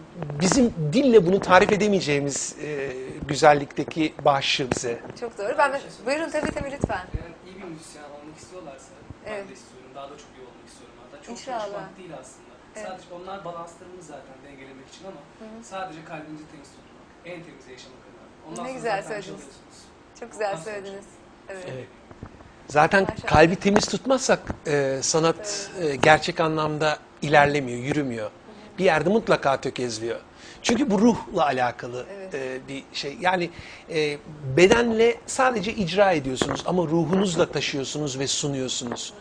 bizim dille bunu tarif edemeyeceğimiz e, güzellikteki bağışı bize.
Çok doğru. Ben buyurun tabii tabii lütfen.
Yani iyi bir müzisyen olmak istiyorlarsa
Evet.
ben de istiyorum. Daha da çok iyi olmak istiyorum. Hatta çok
İnşallah.
çalışmak değil aslında.
Evet.
Sadece onlar balanslarımız zaten dengelemek için ama sadece kalbinizi temiz tutmak. En temiz yaşamak adına. Ondan
Ne
sonra
güzel
zaten
söylediniz.
çalıyorsunuz.
Çok güzel
Nasıl
söylediniz. Evet.
Evet. Zaten
Maşallah.
kalbi temiz tutmazsak e, sanat e, gerçek anlamda ilerlemiyor, yürümüyor. Bir yerde mutlaka tökezliyor. Çünkü bu ruhla alakalı
Evet.
e, bir şey. Yani e, bedenle sadece icra ediyorsunuz ama ruhunuzla taşıyorsunuz ve sunuyorsunuz.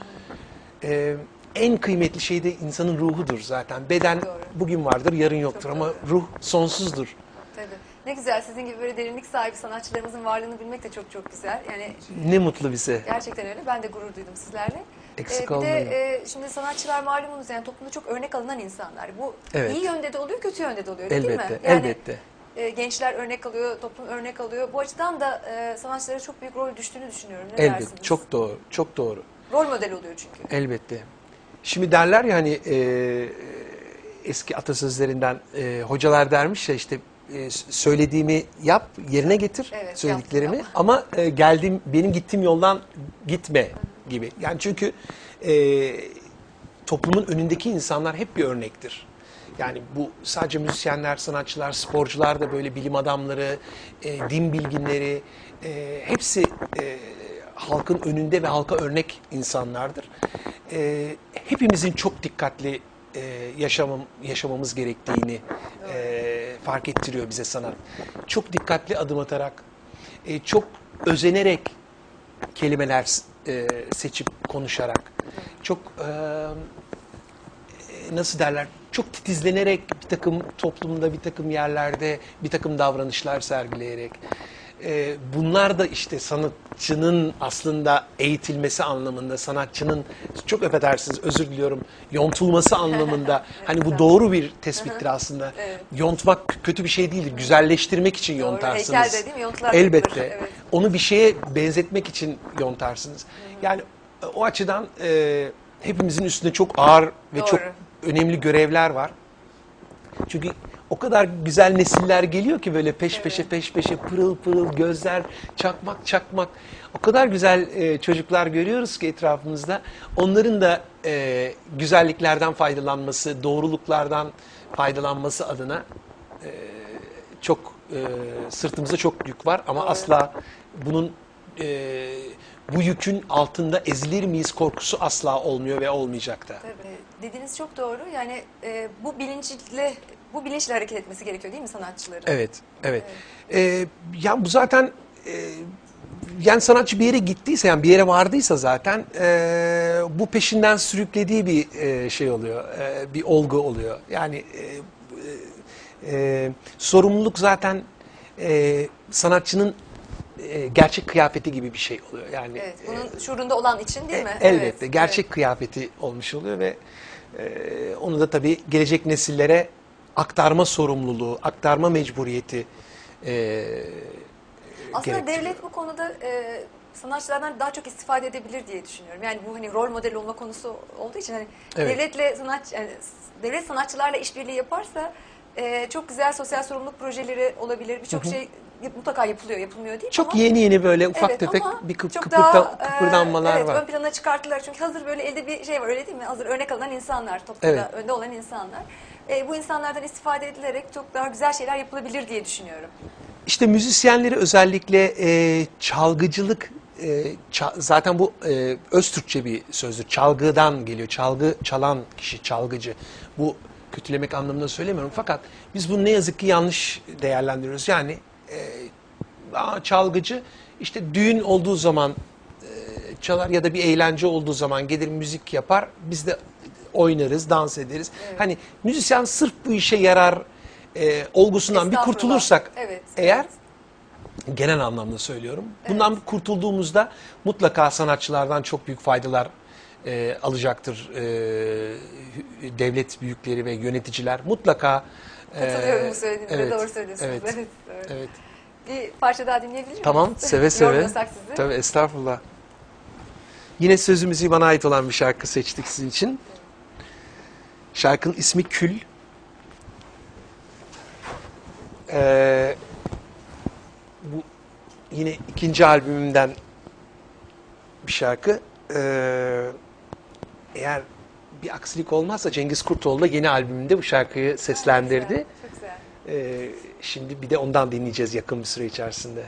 E, en kıymetli şey de insanın ruhudur zaten. Beden
Doğru.
bugün vardır, yarın yoktur
Çok
ama
doğru.
ruh sonsuzdur.
Tabii. Ne güzel, sizin gibi böyle derinlik sahibi sanatçılarımızın varlığını bilmek de çok çok güzel. Yani
Ne mutlu bize.
gerçekten öyle. Ben de gurur duydum sizlerle.
Eksik
Ee, bir
olmayın.
de e, şimdi sanatçılar malumunuz yani toplumda çok örnek alınan insanlar. Bu
Evet.
iyi yönde de oluyor, kötü yönde de oluyor değil
Elbette,
mi? Yani,
elbette.
e, gençler örnek alıyor, toplum örnek alıyor. Bu açıdan da e, sanatçılara çok büyük rol düştüğünü düşünüyorum. Ne
Elbette.
dersiniz?
Çok doğru. Çok doğru.
Rol model oluyor çünkü.
Elbette. Şimdi derler ya hani e, eski atasözlerinden e, hocalar dermiş ya işte e, söylediğimi yap, yerine getir
Evet,
söylediklerimi
yaptım
ama e, geldiğim benim gittiğim yoldan gitme gibi. Yani çünkü e, toplumun önündeki insanlar hep bir örnektir. Yani bu sadece müzisyenler, sanatçılar, sporcular da böyle bilim adamları, e, din bilginleri e, hepsi e, halkın önünde ve halka örnek insanlardır. E, hepimizin çok dikkatli e, yaşamam, yaşamamız gerektiğini e, fark ettiriyor bize sanat. Çok dikkatli adım atarak, e, çok özenerek kelimeler e, seçip konuşarak, çok e, nasıl derler, çok titizlenerek bir takım toplumda, bir takım yerlerde bir takım davranışlar sergileyerek. E, bunlar da işte sanatçının aslında eğitilmesi anlamında, sanatçının çok affedersiniz, özür diliyorum, yontulması anlamında. Hani bu doğru bir tespittir aslında.
Evet.
Yontmak kötü bir şey değildir. Güzelleştirmek için
Doğru.
yontarsınız.
Heykel de değil mi? Yontularak
Elbette.
yapılır. Evet.
Onu bir şeye benzetmek için yontarsınız. Yani o açıdan e, hepimizin üstünde çok ağır ve
Doğru.
çok önemli görevler var. Çünkü o kadar güzel nesiller geliyor ki böyle peş peşe peş peşe pırıl pırıl gözler çakmak çakmak. O kadar güzel e, çocuklar görüyoruz ki etrafımızda. Onların da e, güzelliklerden faydalanması, doğruluklardan faydalanması adına e, çok e, sırtımızda çok yük var ama
Doğru.
asla bunun e, bu yükün altında ezilir miyiz korkusu asla olmuyor ve olmayacak da.
Tabii. Dediğiniz çok doğru. Yani e, bu bilinçle bu bilinçle hareket etmesi gerekiyor değil mi sanatçıların?
Evet, evet. Ee, yani bu zaten e, yani sanatçı bir yere gittiyse, yani bir yere vardıysa zaten e, bu peşinden sürüklediği bir e, şey oluyor, e, bir olgu oluyor. Yani e, e, sorumluluk zaten e, sanatçının e, gerçek kıyafeti gibi bir şey oluyor. Yani
Evet. Bunun şuurunda olan için değil mi?
e, elbette
Evet,
gerçek
evet.
kıyafeti olmuş oluyor ve e, onu da tabii gelecek nesillere aktarma sorumluluğu, aktarma mecburiyeti e,
Aslında
gerektiriyor.
devlet bu konuda e, sanatçılardan daha çok istifade edebilir diye düşünüyorum. Yani bu hani rol model olma konusu olduğu için hani
Evet.
devletle sanat yani devlet sanatçılarla işbirliği yaparsa e, çok güzel sosyal sorumluluk projeleri olabilir. Birçok şey yap- mutlaka yapılıyor, yapılmıyor değil
Çok
ama
yeni yeni böyle ufak
evet,
tefek
ama
bir kıp,
çok
kıpırda,
daha, e,
kıpırdanmalar
evet,
var.
ön plana çıkarttılar. Çünkü hazır böyle elde bir şey var öyle değil mi? Hazır örnek alınan insanlar, toplumda
Evet.
önde olan insanlar. E, bu insanlardan istifade edilerek çok daha güzel şeyler yapılabilir diye düşünüyorum.
İşte müzisyenleri özellikle e, çalgıcılık, e, ça- zaten bu e, öz Türkçe bir sözdür. Çalgıdan geliyor. Çalgı çalan kişi, çalgıcı. Bu kötülemek anlamında söylemiyorum. Fakat biz bunu ne yazık ki yanlış değerlendiriyoruz. Yani e, aa, çalgıcı işte düğün olduğu zaman e, çalar ya da bir eğlence olduğu zaman gelir müzik yapar. Biz de oynarız, dans ederiz.
Evet.
Hani müzisyen sırf bu işe yarar e, olgusundan bir
Estağfurullah.
kurtulursak
Evet,
eğer,
evet.
genel anlamda söylüyorum. Bundan kurtulduğumuzda mutlaka sanatçılardan çok büyük faydalar e, alacaktır e, devlet büyükleri ve yöneticiler. Mutlaka. e,
Katılıyorum bu söylediğinize.
evet,
Doğru söylüyorsunuz.
Evet,
Evet, evet.
evet.
Bir parça daha dinleyebilir miyiz?
Tamam, seve seve.
Yormasak sizi.
Tabii, estağfurullah. Yine sözü müziği bana ait olan bir şarkı seçtik sizin için. Şarkının ismi Kül. Ee, bu yine ikinci albümümden bir şarkı. Ee, eğer bir aksilik olmazsa Cengiz Kurtoğlu da yeni albümünde bu şarkıyı seslendirdi.
Çok güzel.
Ee, şimdi bir de ondan dinleyeceğiz yakın bir süre içerisinde.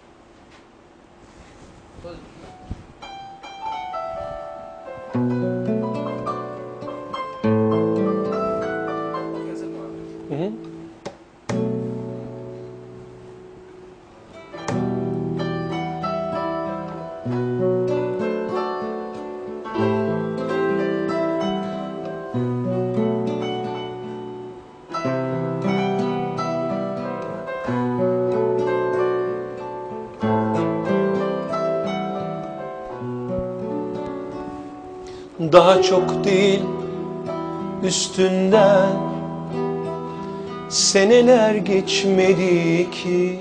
Yazık mı abi?
Hı hı. Daha çok değil üstünden seneler geçmedi ki.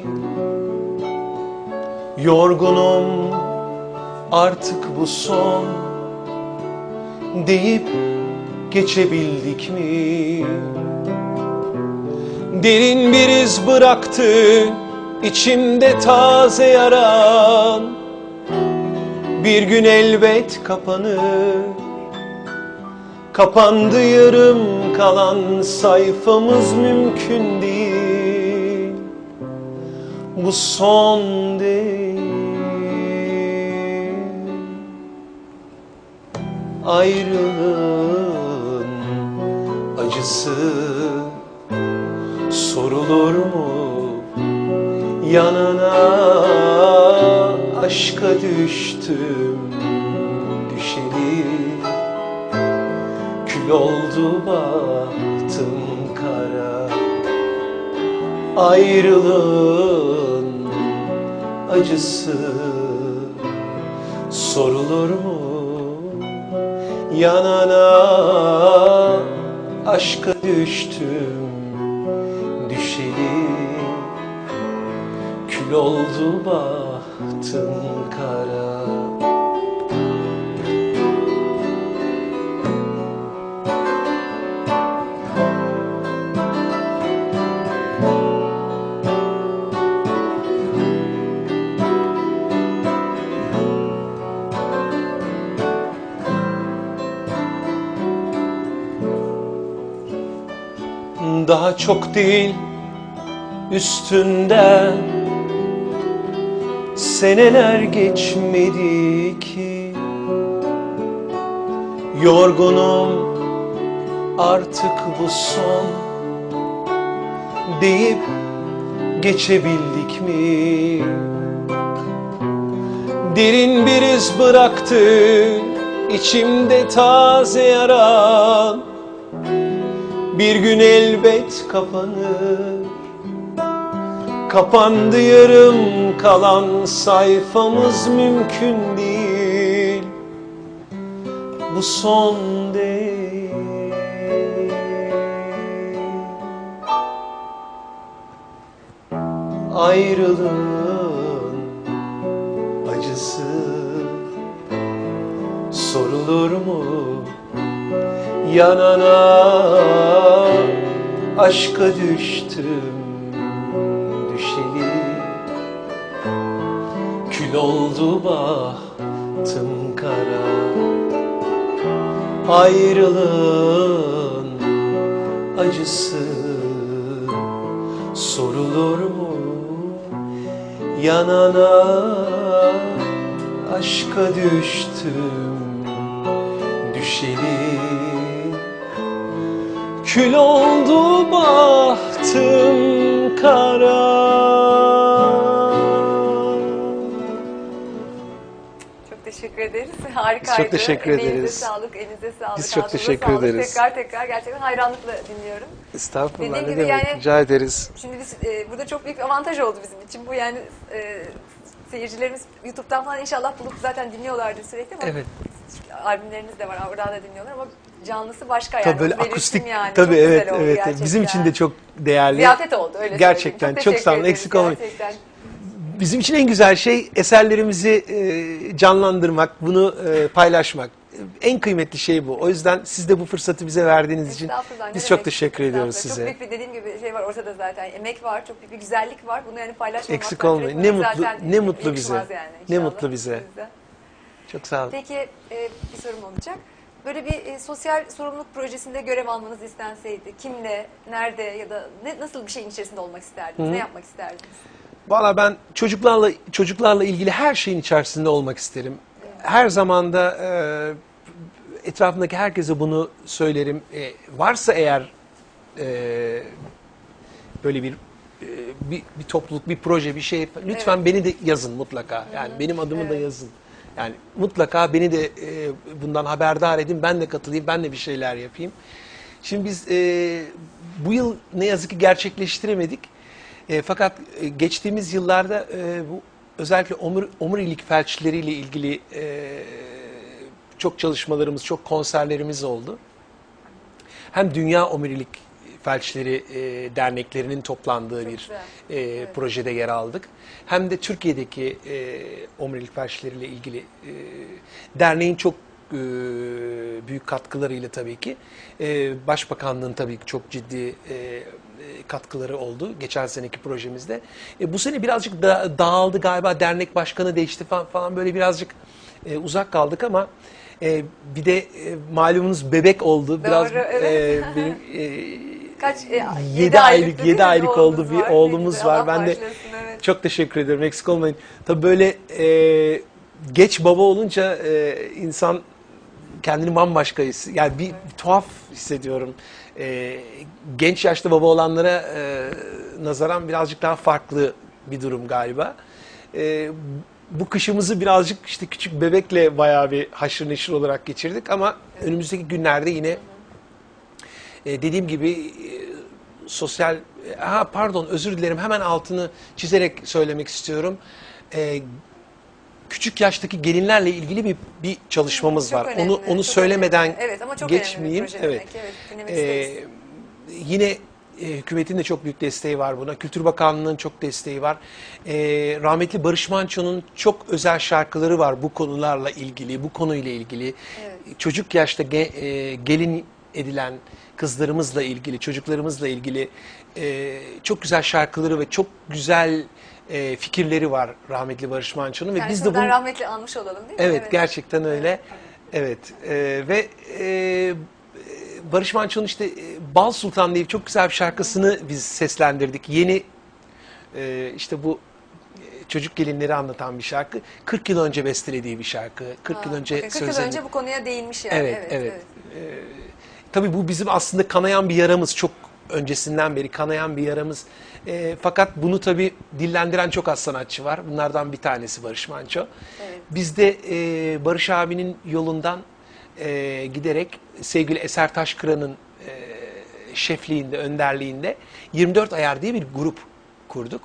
Yorgunum artık bu son deyip geçebildik mi? Derin bir iz bıraktı içimde taze yaran. Bir gün elbet kapanır. Kapandı yarım kalan sayfamız, mümkün değil. Bu son değil. Ayrılığın acısı sorulur mu? Yanına aşka düştüm düşeli. Kül oldu bahtım kara. Ayrılığın acısı sorulur mu? Yanana aşka düştüm düşeli. Kül oldu bahtım kara. Daha çok değil üstünden seneler geçmedi ki. Yorgunum artık bu son deyip geçebildik mi? Derin bir iz bıraktı içimde taze yaran. Bir gün elbet kapanır. Kapandı yarım kalan sayfamız, mümkün değil. Bu son değil. Ayrılığın acısı sorulur mu? Yanana aşka düştüm düşeli. Kül oldu bahtım kara. Ayrılığın acısı sorulur mu? Yanana aşka düştüm düşeli. Kül oldu bahtım kara.
Çok teşekkür ederiz. Harikaydı.
Çok teşekkür
Emeğinize
ederiz.
sağlık, elinize sağlık.
Biz çok
ağzınıza
teşekkür
sağlık.
ederiz.
Tekrar tekrar gerçekten hayranlıkla dinliyorum.
Estağfurullah,
Dediğim
ne
gibi
demek,
yani-
rica ederiz.
Şimdi biz e, burada çok büyük bir avantaj oldu bizim için. Bu yani e, seyircilerimiz YouTube'dan falan inşallah bulup zaten dinliyorlardır sürekli ama
Evet.
albümleriniz de var, oradan da dinliyorlar ama canlısı başka yani.
Tabii böyle
Onu belirteyim
akustik,
yani.
tabii
Çok
evet
güzel oldu
evet.
gerçekten.
Bizim için de çok değerli.
ziyafet oldu öyle
Gerçekten
söyleyeyim.
çok
teşekkür
sağ olun,
ederiz
eksik olmayın.
gerçekten.
Bizim için en güzel şey eserlerimizi e, canlandırmak, bunu e, paylaşmak. En kıymetli şey bu. O yüzden siz de bu fırsatı bize verdiğiniz için
Estağfurullah, ne
biz
demek?
çok teşekkür ediyoruz
Estağfurullah.
size.
Çok büyük bir dediğim gibi şey var ortada zaten. Emek var, çok büyük bir güzellik var. Bunu yani paylaşmamak.
Eksik olmayın. Ne mutlu, ne mutlu bize.
Yani
Ne
inşallah
mutlu bize.
bizden.
Çok sağ olun.
Peki e, bir sorum olacak. Böyle bir e, sosyal sorumluluk projesinde görev almanız istenseydi kimle, nerede ya da ne, nasıl bir şeyin içerisinde olmak isterdiniz? Ne yapmak isterdiniz?
Valla ben çocuklarla çocuklarla ilgili her şeyin içerisinde olmak isterim. Her zaman da e, etrafımdaki herkese bunu söylerim. E, varsa eğer e, böyle bir, e, bir bir topluluk, bir proje, bir şey lütfen
Evet.
beni de yazın mutlaka. Yani benim adımı da
Evet.
yazın. Yani mutlaka beni de e, bundan haberdar edin. Ben de katılayım, ben de bir şeyler yapayım. Şimdi biz e, bu yıl ne yazık ki gerçekleştiremedik. E, fakat e, geçtiğimiz yıllarda e, bu özellikle omur, omurilik felçleriyle ilgili e, çok çalışmalarımız, çok konserlerimiz oldu. Hem Dünya Omurilik Felçleri e, derneklerinin toplandığı
Çok
bir
güzel.
e,
Evet.
projede yer aldık. Hem de Türkiye'deki e, omurilik felçleriyle ilgili e, derneğin çok e, büyük katkılarıyla tabii ki e, Başbakanlığın tabii ki çok ciddi e, katkıları oldu geçen seneki projemizde. E, bu sene birazcık da, dağıldı galiba, dernek başkanı değişti falan, falan böyle birazcık e, uzak kaldık ama e, bir de e, malumunuz bebek oldu. Biraz
Doğru, evet.
e, benim e,
Kaç? E,
yedi aylık
değil mi?
yedi aylık oldu,
Oğlunuz
bir
var. Ne
oğlumuz
güzel,
var.
Allah
Ben de
bağışlasın, evet.
çok teşekkür ederim. Eksik olmayın. Tabii böyle e, geç baba olunca e, insan kendini bambaşka his, yani bir tuhaf hissediyorum. E, genç yaşta baba olanlara e, nazaran birazcık daha farklı bir durum galiba. E, bu kışımızı birazcık işte küçük bebekle bayağı bir haşır neşir olarak geçirdik ama önümüzdeki günlerde yine e, dediğim gibi e, sosyal, ha pardon özür dilerim, hemen altını çizerek söylemek istiyorum. E, küçük yaştaki gelinlerle ilgili bir bir çalışmamız
Çok
var.
önemli,
onu onu
çok
söylemeden
önemli. Evet, ama çok önemli bir
geçmeyeyim.
proje
Evet.
demek. Evet, dinlemek
Ee,
isteriz.
yine e, hükümetin de çok büyük desteği var buna. Kültür Bakanlığı'nın çok desteği var. Ee, rahmetli Barış Manço'nun çok özel şarkıları var bu konularla ilgili, bu konuyla ilgili.
Evet.
Çocuk yaşta ge- e, gelin edilen kızlarımızla ilgili, çocuklarımızla ilgili e, çok güzel şarkıları ve çok güzel e, fikirleri var rahmetli Barış Manço'nun ve
Yani
biz de
buradan
bunu
rahmetli anmış olalım değil mi?
evet, gerçekten öyle. Evet, e, ve e, Barış Manço'nun işte e, Bal Sultan diye çok güzel bir şarkısını biz seslendirdik. Yeni e, işte bu e, çocuk gelinleri anlatan bir şarkı. kırk yıl önce bestelediği bir şarkı. kırk
Ha,
yıl önce
bakın, kırk yıl
sözlerini-
önce bu konuya değinmiş yani.
Evet, evet. Ee, tabii bu bizim aslında kanayan bir yaramız. Çok öncesinden beri kanayan bir yaramız. Ee, fakat bunu tabii dillendiren çok az sanatçı var. Bunlardan bir tanesi Barış Manço.
Evet.
Biz de e, Barış abinin yolundan e, giderek sevgili Eser Taşkıran'ın e, şefliğinde, önderliğinde yirmi dört Ayar diye bir grup kurduk.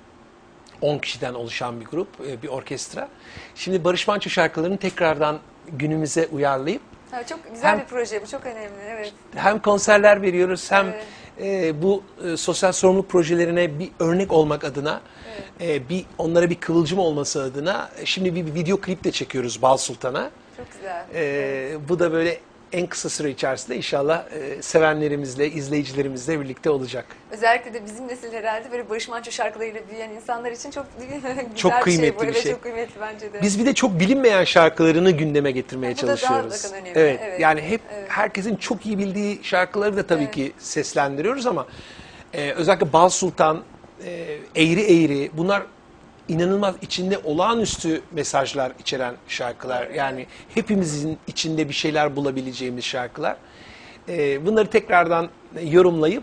on kişiden oluşan bir grup, e, bir orkestra. Şimdi Barış Manço şarkılarını tekrardan günümüze uyarlayıp
Ha, çok güzel
Hem-
bir proje bu, çok önemli. Evet.
hem konserler veriyoruz hem
Evet.
e, bu e, sosyal sorumluluk projelerine bir örnek olmak adına, e, bir onlara bir kıvılcım olması adına e, şimdi bir, bir video klip de çekiyoruz Bal Sultan'a.
Çok güzel.
E, bu da böyle en kısa süre içerisinde inşallah e, sevenlerimizle, izleyicilerimizle birlikte olacak.
Özellikle de bizim nesil herhalde böyle Barış Manço şarkılarıyla büyüyen insanlar için çok güzel
Çok
bir
kıymetli
şey bu.
bir
Evet,
şey.
çok kıymetli bence de.
Biz bir de çok bilinmeyen şarkılarını gündeme getirmeye
Bu da daha
çalışıyoruz.
bakın önemli,
Evet,
evet.
yani hep
Evet.
herkesin çok iyi bildiği şarkıları da tabii
Evet.
ki seslendiriyoruz ama e, özellikle Bal Sultan, e, Eğri Eğri, bunlar inanılmaz içinde olağanüstü mesajlar içeren şarkılar. Yani hepimizin içinde bir şeyler bulabileceğimiz şarkılar. E, bunları tekrardan yorumlayıp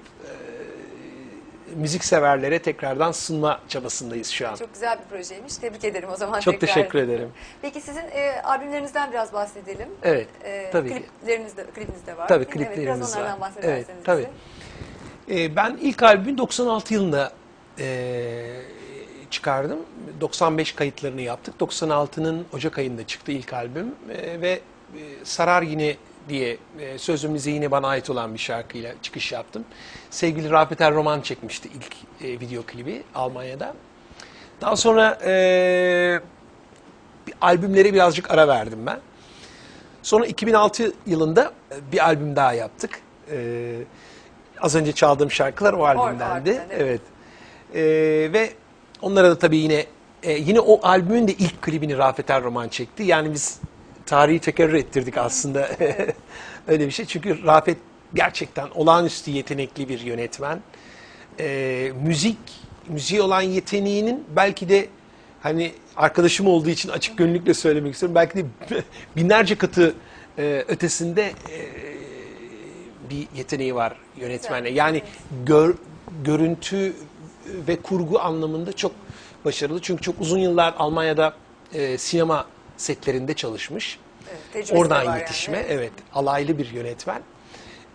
e, müzik severlere tekrardan sunma çabasındayız şu an.
Çok güzel bir projeymiş. Tebrik ederim o zaman
Çok
tekrar.
teşekkür ederim.
Peki sizin e, albümlerinizden biraz bahsedelim.
Evet,
E,
tabii ki.
klipleriniz de, klibiniz de var.
Tabii,
değil mi? Evet,
kliplerimiz
biraz onlardan
var.
bahsederseniz
Evet, tabii.
bize.
Ee, ben ilk albümü doksan altı yılında e, çıkardım. doksan beş kayıtlarını yaptık. doksan altının Ocak ayında çıktı ilk albüm E, ve e, Sarar Yine diye e, sözümüze yine bana ait olan bir şarkıyla çıkış yaptım. Sevgili Rafet Er Roman çekmişti ilk e, video klibi Almanya'da. Daha sonra e, bir albümlere birazcık ara verdim ben. Sonra iki bin altı yılında bir albüm daha yaptık. Ee, az önce çaldığım şarkılar o albümdendi.
albümden, evet.
Evet. Ee, ve onlara da tabii yine e, yine o albümün de ilk klibini Rafet Er Roman çekti. Yani biz tarihi tekerrür ettirdik aslında. Öyle bir şey. Çünkü Rafet gerçekten olağanüstü yetenekli bir yönetmen. Ee, müzik, müziğe olan yeteneğinin belki de hani arkadaşım olduğu için açık gönüllükle söylemek istiyorum. Belki de binlerce katı e, ötesinde e, bir yeteneği var yönetmene. Yani gör, görüntü ve kurgu anlamında çok başarılı. Çünkü çok uzun yıllar Almanya'da e, sinema setlerinde çalışmış.
Evet, tecrübesi de
Oradan
var
yetişme,
yani,
evet.
evet.
alaylı bir yönetmen.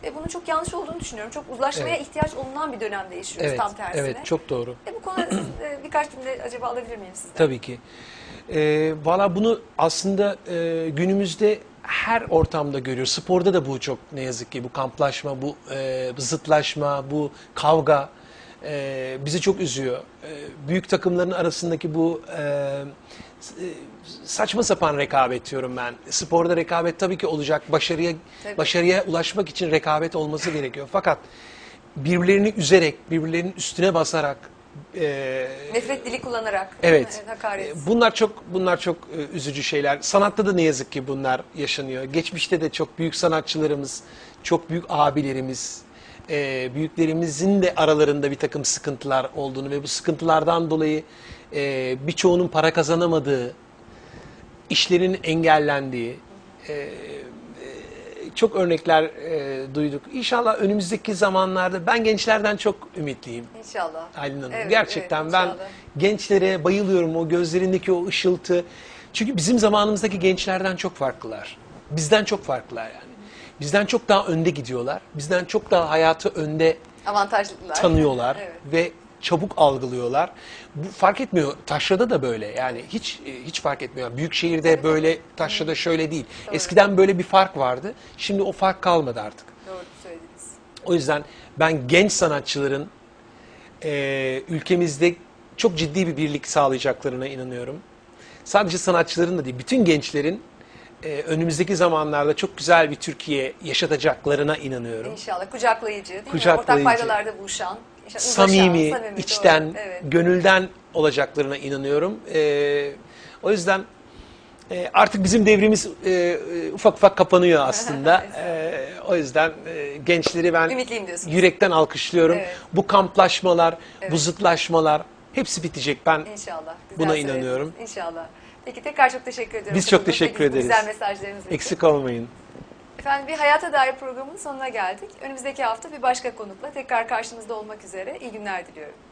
ve bunun çok yanlış olduğunu düşünüyorum. Çok uzlaşmaya
Evet.
ihtiyaç olunan bir dönemde yaşıyoruz,
Evet,
tam tersine.
evet, çok doğru.
E, bu konuda siz, e, birkaç cümle acaba alabilir miyim sizden?
Tabii ki. Ee, Valla bunu aslında e, günümüzde her ortamda görüyoruz. Sporda da bu çok ne yazık ki bu kamplaşma, bu e, zıtlaşma, bu kavga e, bizi çok üzüyor. E, büyük takımların arasındaki bu e, e, saçma sapan rekabet diyorum ben. Sporda rekabet tabii ki olacak. Başarıya
Tabii.
başarıya ulaşmak için rekabet olması gerekiyor. Fakat birbirlerini üzerek, birbirlerinin üstüne basarak e,
Nefret dili kullanarak.
Evet.
Hakaret.
E, Bunlar çok bunlar çok e, üzücü şeyler. Sanatta da ne yazık ki bunlar yaşanıyor. Geçmişte de çok büyük sanatçılarımız, çok büyük abilerimiz, e, büyüklerimizin de aralarında bir takım sıkıntılar olduğunu ve bu sıkıntılardan dolayı e, birçoğunun para kazanamadığı, işlerin engellendiği e, e, çok örnekler e, duyduk. İnşallah önümüzdeki zamanlarda ben gençlerden çok ümitliyim.
İnşallah.
Aylin Hanım.
Evet,
Gerçekten
evet,
ben
inşallah.
gençlere bayılıyorum, o gözlerindeki o ışıltı. Çünkü bizim zamanımızdaki gençlerden çok farklılar. Bizden çok farklılar yani. Bizden çok daha önde gidiyorlar. Bizden çok daha hayatı önde
Avantajlılar.
tanıyorlar
Evet.
ve çabuk algılıyorlar. Bu fark etmiyor. Taşrada da böyle. Yani hiç hiç fark etmiyor. Büyük şehirde böyle, taşrada şöyle değil.
Doğru.
Eskiden böyle bir fark vardı. Şimdi o fark kalmadı artık.
Doğru söylediniz.
O yüzden ben genç sanatçıların e, ülkemizde çok ciddi bir birlik sağlayacaklarına inanıyorum. Sadece sanatçıların da değil, bütün gençlerin e, önümüzdeki zamanlarda çok güzel bir Türkiye yaşatacaklarına inanıyorum.
İnşallah. Kucaklayıcı, değil mi?
Kucaklayıcı.
Ortak paydalarda buluşan. inşallah
Samimi,
uzlaşan, samimi,
içten,
doğru. Evet.
gönülden olacaklarına inanıyorum. E, o yüzden e, artık bizim devrimiz e, e, ufak ufak kapanıyor aslında. E, o yüzden e, gençleri ben
Ümitliyim diyorsunuz.
yürekten alkışlıyorum.
Evet.
Bu kamplaşmalar,
Evet.
bu zıtlaşmalar hepsi bitecek. Ben
İnşallah. Güzel
Buna
söylediniz.
inanıyorum.
İnşallah. Peki tekrar çok teşekkür ediyorum.
Biz çok
Katıldığınız
teşekkür
ve bu
ederiz.
Güzel mesajlarınız için.
eksik olmayın.
Efendim bir Hayata Dair programının sonuna geldik. Önümüzdeki hafta bir başka konukla tekrar karşınızda olmak üzere. İyi günler diliyorum.